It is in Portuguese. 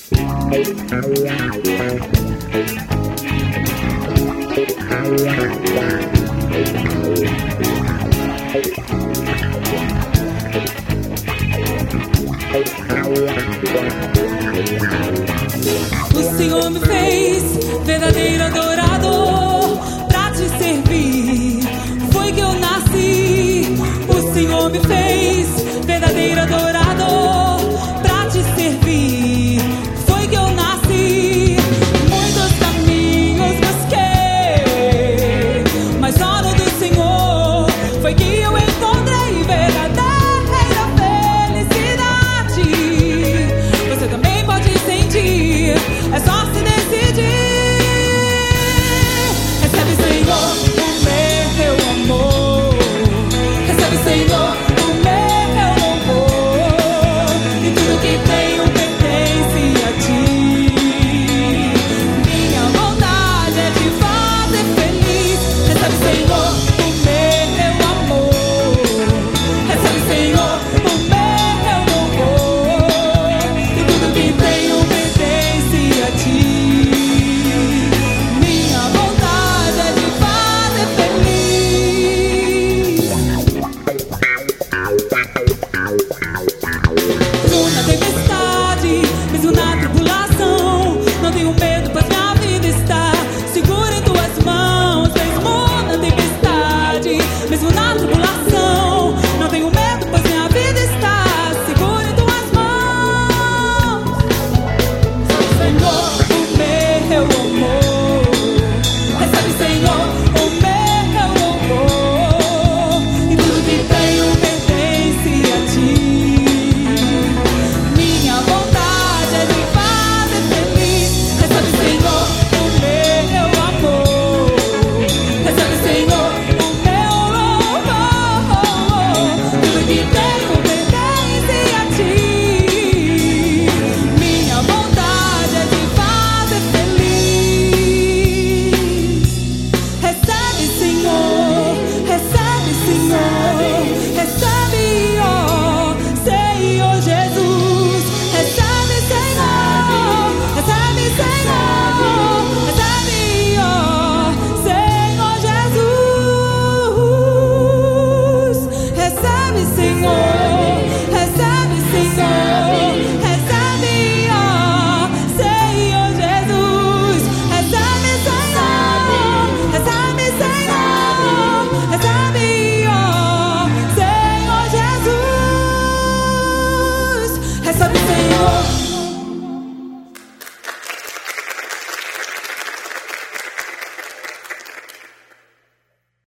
O Senhor me fez verdadeiro adorador pra te servir. Foi que eu nasci. O Senhor me fez verdadeiro adorador pra te servir. Foi que eu nasci. Muitos caminhos busquei, mas só no do Senhor foi que eu encontrei verdadeira felicidade. Você também pode sentir, é só se decidir. Recebe, Senhor, o meu amor. Recebe, Senhor, o meu louvor. E tudo que tenho pertence a ti. Minha vontade é te fazer feliz. Recebe, Senhor, o meu amor. Recebe, Senhor, o meu louvor. E tudo que tenho pertence a ti. Minha vontade é te fazer feliz. Mesmo na tempestade, mesmo na tribulação, não tenho medo, pois minha vida está segura em tuas mãos. Mesmo na tempestade, mesmo na tribulação, não tenho medo, pois minha vida está segura em tuas mãos. Senhor, o meu amor. Recebe, Senhor, o meu louvor. E tudo que tenho pertence a ti. Minha vontade é te fazer feliz. Recebe, Senhor, o meu amor. Recebe, Senhor, o meu louvor. Tudo que tenho pertence a ti. Minha vontade é te fazer feliz. Recebe, Senhor, recebe, Senhor, recebe, ó Senhor Jesus. Recebe, Senhor, recebe, Senhor, recebe, ó Senhor Jesus. Recebe, Senhor, recebe, Senhor, recebe, ó Senhor Jesus. Recebe, Senhor, recebe, Senhor, recebe, ó Senhor Jesus. Recebe, Senhor.